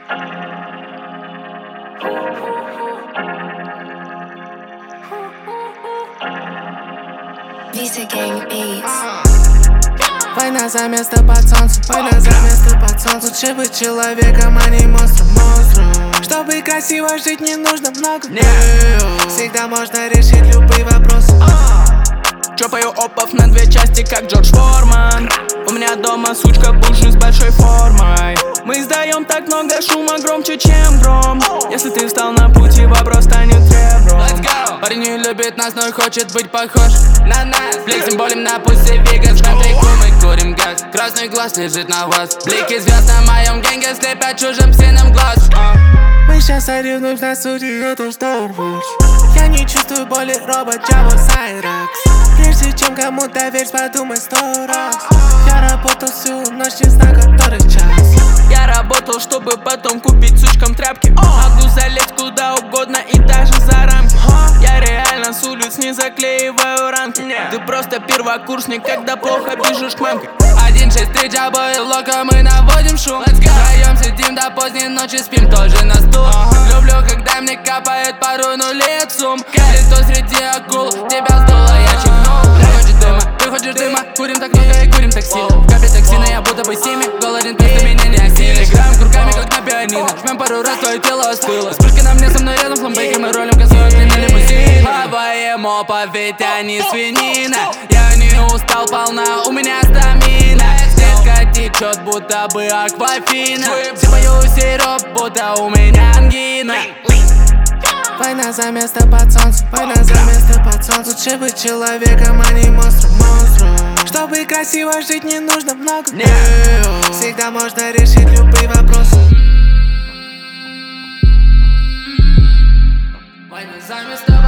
Visa Gang Beats. Война за место под солнцем, война за место под солнцем. Лучше быть человеком, а не монстром. Чтобы красиво жить, не нужно много. Всегда можно решить любые вопросы. Чопаю опов на две части, как Джордж Форман. У меня дома сучка буши с большой формой. Мы издаем так много шума, громче, чем гром. Если ты встал на пути, вопрос станет ребром. Парень не любит нас, но хочет быть похож на нас. Блик символим на пульсе вегас, жмем трейку, мы курим газ. Красный глаз лежит на вас. Блики звезд на моем генге слепят чужим стенам глаз. Мы сейчас соревнуемся на суде, это Star Wars. Я не чувствую боли, робот Java Cyrax. Прежде чем кому-то верить, подумай 100 раз. Я работал всю ночь, не знаю, который час. Я работал, чтобы потом купить сучкам тряпки. Могу залезть куда угодно и даже за рамки. Я реально с улиц не заклеиваю рамки. Ты просто первокурсник, когда плохо бежишь к мамке. 1-6-3, джабо и лока, мы наводим шум. Втроем сидим до поздней ночи, спим тоже на стул. Люблю, когда мне капает пару нулей от сумм. Лицо среди акул, тебя сдуло, я чихнул. Ты хочешь дыма, курим так много и курим так сильно. В капе токсина, я будто бы семи. Голоден, пить, меня не осилишь. Играем кругами, как на пианино. Жмем пару раз, твое тело остыло. Вспышки на мне, со мной рядом, фламбейки, мы ролим косой длинной лимузины. Хаваем опа, ведь они свинина. Я не устал, полна, у меня стамина. Детка течет, будто бы аквафина. Сипаю сироп, будто у меня ангина. Война за место под солнцем, война за место под солнцем. Лучше быть человеком, а не монстром. Чтобы красиво жить, не нужно много. Всегда можно решить любые вопросы. Война за место